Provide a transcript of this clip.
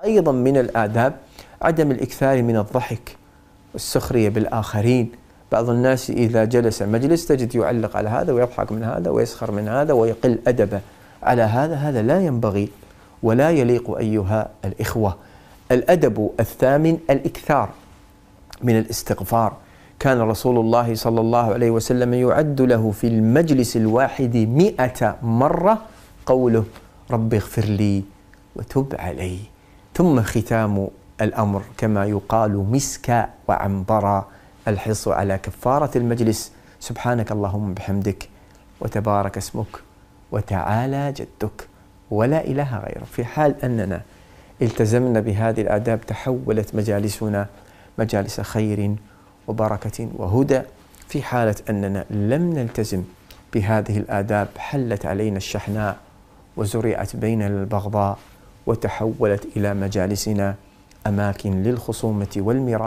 أيضا من الآداب عدم الإكثار من الضحك والسخرية بالآخرين. بعض الناس إذا جلس مجلس تجد يعلق على هذا ويضحك من هذا ويسخر من هذا ويقل أدبه على هذا. هذا لا ينبغي ولا يليق أيها الإخوة. الأدب الثامن الإكثار من الاستغفار. كان رسول الله صلى الله عليه وسلم يعد له في المجلس الواحد 100 مرة قوله رب اغفر لي وتب علي. ثم ختام الأمر كما يقال مسكا وعنبرا، الحرص على كفارة المجلس. سبحانك اللهم بحمدك وتبارك اسمك وتعالى جدك ولا إله غيرك. في حال أننا التزمنا بهذه الآداب تحولت مجالسنا مجالس خير وبركة وهدى. في حالة أننا لم نلتزم بهذه الآداب حلت علينا الشحناء وزرعت بيننا البغضاء وتحولت إلى مجالسنا أماكن للخصومة والمراء.